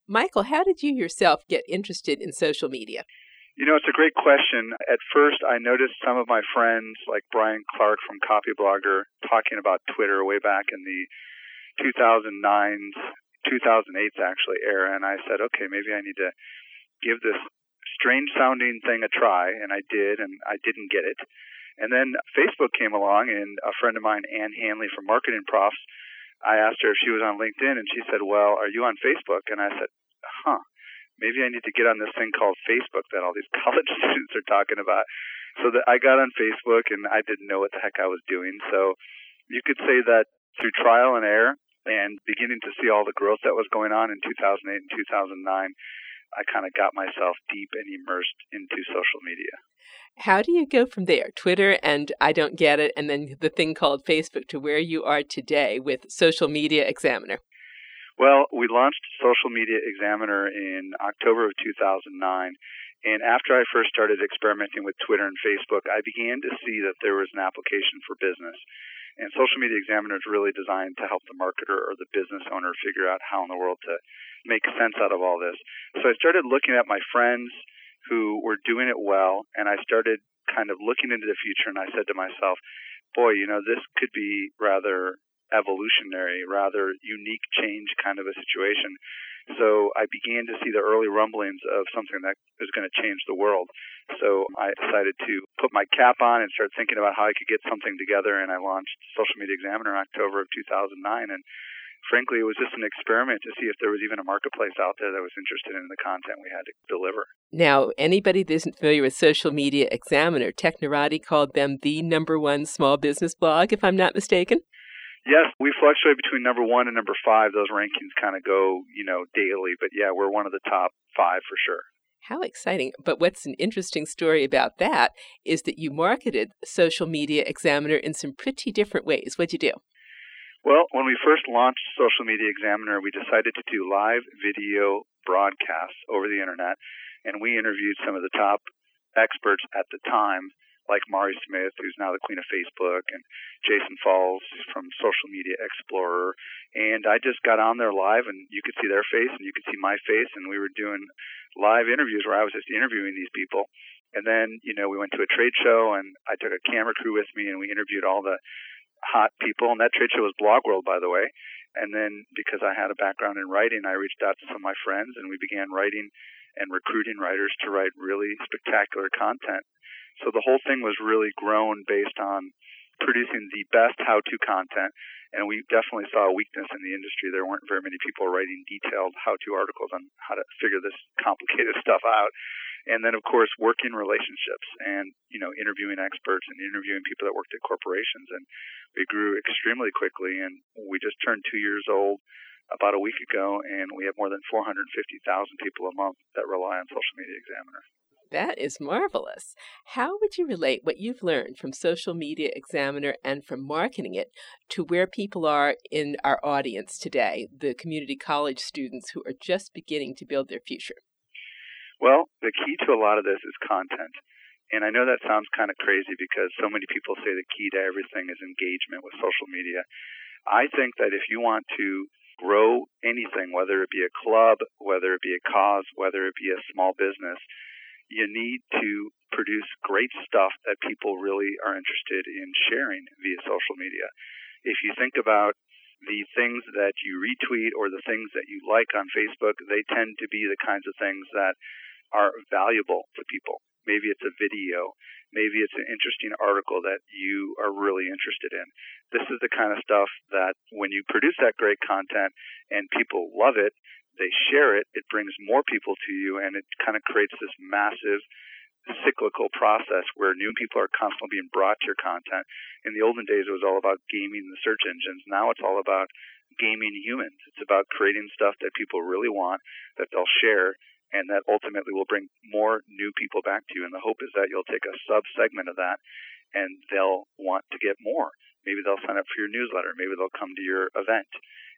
Michael, how did you yourself get interested in social media? It's a great question. At first, I noticed some of my friends, like Brian Clark from Copyblogger, talking about Twitter way back in the 2009s, 2008s actually era, and I said, okay, maybe I need to give this strange-sounding thing a try, and I did, and I didn't get it. And then Facebook came along, and a friend of mine, Ann Hanley from Marketing Profs, I asked her if she was on LinkedIn, and she said, well, are you on Facebook? And I said, maybe I need to get on this thing called Facebook that all these college students are talking about. So that I got on Facebook, and I didn't know what the heck I was doing. So you could say that through trial and error and beginning to see all the growth that was going on in 2008 and 2009, I kind of got myself deep and immersed into social media. How do you go from there, Twitter and I don't get it, and then the thing called Facebook, to where you are today with Social Media Examiner? Well, we launched Social Media Examiner in October of 2009, and after I first started experimenting with Twitter and Facebook, I began to see that there was an application for business. And Social Media Examiner is really designed to help the marketer or the business owner figure out how in the world to make sense out of all this. So I started looking at my friends who were doing it well, and I started kind of looking into the future, and I said to myself, boy, this could be rather evolutionary, rather unique change kind of a situation. So I began to see the early rumblings of something that is going to change the world. So I decided to put my cap on and start thinking about how I could get something together, and I launched Social Media Examiner in October of 2009. And frankly, it was just an experiment to see if there was even a marketplace out there that was interested in the content we had to deliver. Now, anybody that isn't familiar with Social Media Examiner, Technorati called them the #1 small business blog, if I'm not mistaken. Yes, we fluctuate between number 1 and number 5. Those rankings kind of go, daily. But yeah, we're one of the top 5 for sure. How exciting. But what's an interesting story about that is that you marketed Social Media Examiner in some pretty different ways. What'd you do? Well, when we first launched Social Media Examiner, we decided to do live video broadcasts over the internet, and we interviewed some of the top experts at the time, like Mari Smith, who's now the queen of Facebook, and Jason Falls from Social Media Explorer. And I just got on there live, and you could see their face, and you could see my face, and we were doing live interviews where I was just interviewing these people. And then, we went to a trade show, and I took a camera crew with me, and we interviewed all the hot people. And that trade show was Blog World, by the way. And then, because I had a background in writing, I reached out to some of my friends, and we began writing and recruiting writers to write really spectacular content. So the whole thing was really grown based on producing the best how-to content, and we definitely saw a weakness in the industry. There weren't very many people writing detailed how-to articles on how to figure this complicated stuff out. And then, of course, working relationships and, interviewing experts and interviewing people that worked at corporations. And we grew extremely quickly, and we just turned 2 years old about a week ago, and we have more than 450,000 people a month that rely on Social Media Examiner. That is marvelous. How would you relate what you've learned from Social Media Examiner and from marketing it to where people are in our audience today, the community college students who are just beginning to build their future? Well, the key to a lot of this is content. And I know that sounds kind of crazy because so many people say the key to everything is engagement with social media. I think that if you want to grow anything, whether it be a club, whether it be a cause, whether it be a small business, you need to produce great stuff that people really are interested in sharing via social media. If you think about the things that you retweet or the things that you like on Facebook, they tend to be the kinds of things that are valuable to people. Maybe it's a video. Maybe it's an interesting article that you are really interested in. This is the kind of stuff that when you produce that great content and people love it, they share it, it brings more people to you, and it kind of creates this massive cyclical process where new people are constantly being brought to your content. In the olden days, it was all about gaming the search engines. Now it's all about gaming humans. It's about creating stuff that people really want, that they'll share, and that ultimately will bring more new people back to you. And the hope is that you'll take a sub-segment of that, and they'll want to get more. Maybe they'll sign up for your newsletter. Maybe they'll come to your event.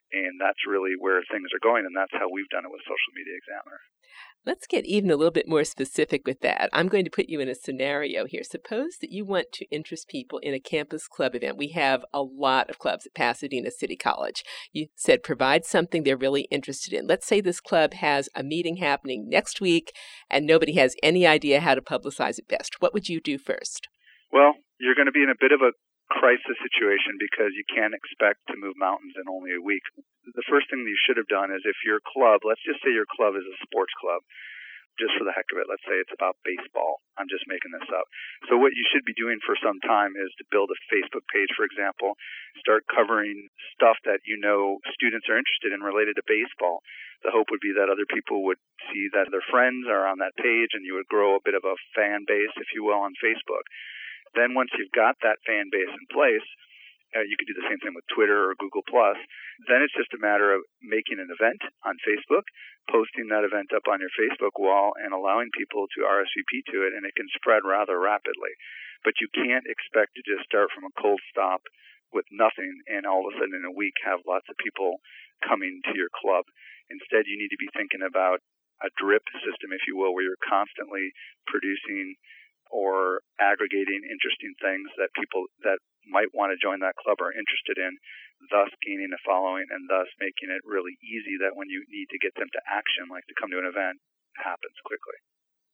And that's really where things are going, and that's how we've done it with Social Media Examiner. Let's get even a little bit more specific with that. I'm going to put you in a scenario here. Suppose that you want to interest people in a campus club event. We have a lot of clubs at Pasadena City College. You said provide something they're really interested in. Let's say this club has a meeting happening next week and nobody has any idea how to publicize it best. What would you do first? Well, you're going to be in a bit of a crisis situation because you can't expect to move mountains in only a week. The first thing you should have done is if your club, let's just say your club is a sports club, just for the heck of it, let's say it's about baseball. I'm just making this up. So what you should be doing for some time is to build a Facebook page, for example, start covering stuff that you know students are interested in related to baseball. The hope would be that other people would see that their friends are on that page and you would grow a bit of a fan base, if you will, on Facebook. Then once you've got that fan base in place, you could do the same thing with Twitter or Google+. Then it's just a matter of making an event on Facebook, posting that event up on your Facebook wall, and allowing people to RSVP to it, and it can spread rather rapidly. But you can't expect to just start from a cold stop with nothing and all of a sudden in a week have lots of people coming to your club. Instead, you need to be thinking about a drip system, if you will, where you're constantly producing or aggregating interesting things that people that might want to join that club are interested in, thus gaining a following and thus making it really easy that when you need to get them to action, like to come to an event, it happens quickly.